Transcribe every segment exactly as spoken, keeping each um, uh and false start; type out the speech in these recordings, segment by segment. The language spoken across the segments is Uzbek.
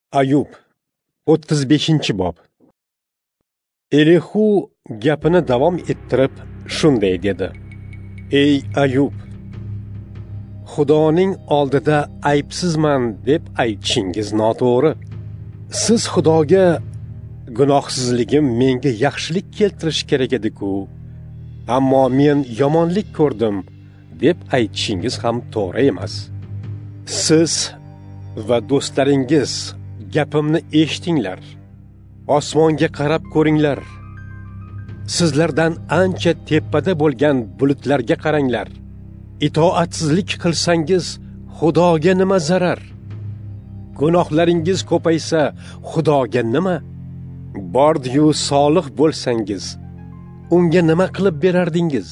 Ayub o'ttiz beshinchi bob. Elihu gapini davom ettirib shunday dedi: Ey Ayub, Xudoning oldida aybsizman deb aytishingiz noto'g'ri. Siz Xudoga gunohsizligim menga yaxshilik keltirish kerak edi-ku, ammo men yomonlik ko'rdim deb aytishingiz ham to'g'ri emas. Siz va do'stlaringiz gapimni eshitinglar. Osmonga qarab ko'ringlar. Sizlardan ancha tepada bo'lgan bulutlarga qaranglar. Itoatsizlik qilsangiz Xudoga nima zarar? Gunohlaringiz ko'paysa Xudoga nima? Bordiyu solih bo'lsangiz, unga nima qilib berardingiz?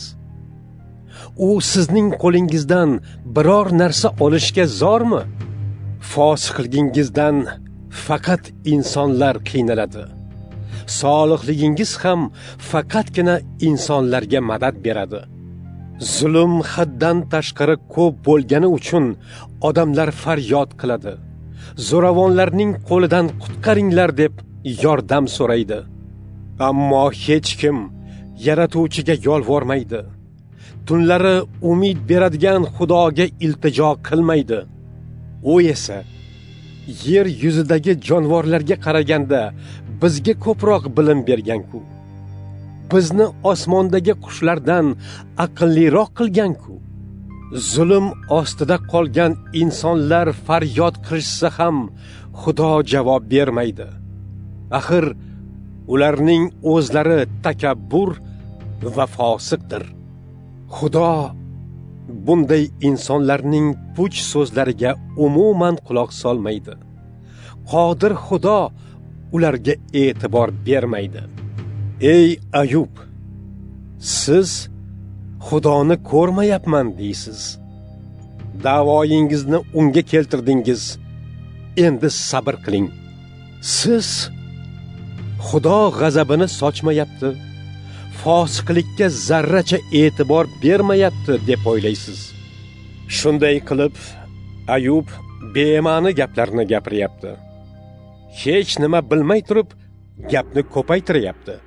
U sizning qo'lingizdan biror narsa olishga zormi? Fosiqligingizdan faqat insonlar qiynaladi. Solihligingiz ham faqatgina insonlarga madad beradi. Zulm haddan tashqari ko'p bo'lgani uchun odamlar faryod qiladi. Zo'ravonlarning qo'lidan qutqaringlar deb yordam so'raydi. Ammo hech kim Yaratuvchiga yolvormaydi. Tunlari umid beradigan Xudoga iltijo qilmaydi. U esa yer yuzidagi jonivorlarga qaraganda bizga ko'proq bilim bergan-ku. Bizni osmondagi qushlardan aqlliroq qilgan-ku. Zulm ostida qolgan insonlar faryod qilishsa ham Xudo javob bermaydi. Axir ularning o'zlari takabbur va fosiqdir. Xudo bunday insonlarning puch so'zlariga umuman quloq solmaydi. Qodir Xudo ularga e'tibor bermaydi. Ey Ayub, siz Xudoni ko'rmayapman deysiz. Da'voyingizni unga keltirdingiz. Endi sabr qiling. Siz Xudo g'azabini sochmayapti, fosiqlikka zarracha e'tibor bermayapti deb o'ylaysiz. Shunday qilib Ayub bema'ni gaplarni gapiryapti. Hech nima bilmay turib gapni ko'paytiryapti.